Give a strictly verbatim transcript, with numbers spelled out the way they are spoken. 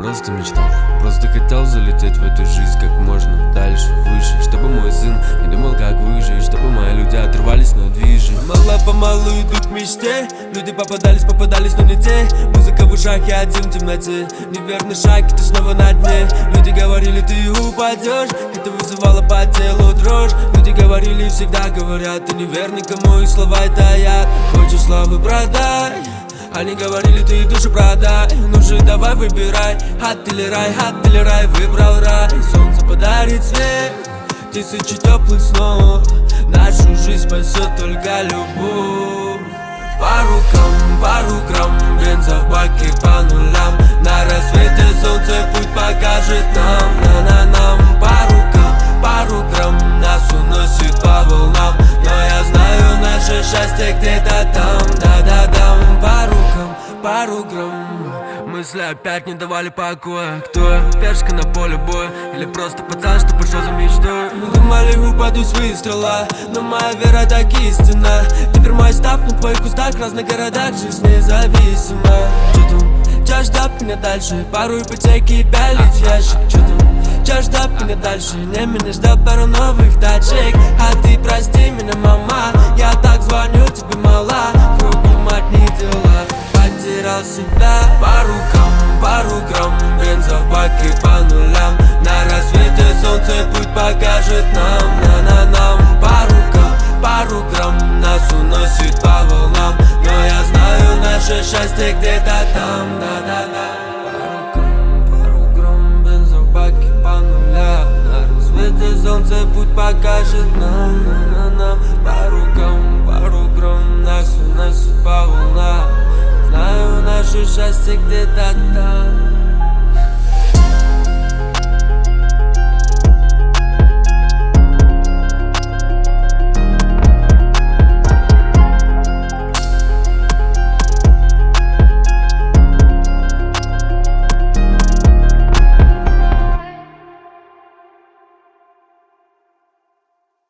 просто мечтал, просто хотел залететь в эту жизнь как можно дальше, выше. Чтобы мой сын не думал, как выжить, чтобы мои люди отрывались на движи. Мало-помалу иду к мечте, люди попадались, попадались, но не те. Музыка в ушах, я один в темноте. Неверный шаг, и ты снова на дне. Люди говорили, ты упадешь, это вызывало по телу дрожь. Люди говорили, всегда говорят, ты неверный, кому их слова это яд. Хочешь славы, продай. Они говорили, ты душу продай. Ну же, давай выбирай, ад или рай, ад или рай. Выбрал рай, солнце подарит свет, тысячи теплых снов. Нашу жизнь спасет только любовь. По рукам, пару грамм бенза в баке по нулям. На рассвете солнце путь покажет нам. На-на-нам, по рукам, пару грамм нас уносит по волнам. Но я знаю, наше счастье где-то там. Да-да-дам, по рукам, пару грамм. Мысли опять не давали покоя. Кто я? Пешка на поле боя или просто пацан, что пошел за мечтой? Мы думали, упаду с выстрела, но моя вера так истинна. Теперь мой став на твоих устах, в разных городах жизнь независима. Чё там? Чё ждать меня дальше? Пару ипотеки и пялить ящик. Чё там? Чё ждать меня дальше? Не меня ждет пару новых тачек. А ты прости меня, мама, я так звоню тебе, мала. Кругом одни дела, потерял себя. По рукам, пару грамм бенза в баке по нулям. На рассвете солнце путь покажет нам. На-на-нам, по рукам, пару грамм нас уносит по волнам. Но я знаю, наше счастье где-то там. Да-да-да. По рукам, пару грамм бенза в баке по нулям. На рассвете солнце путь покажет нам. На-на-нам, по рукам, пару грамм нас уносит по волнам. Знаю, наше счастье где-то там.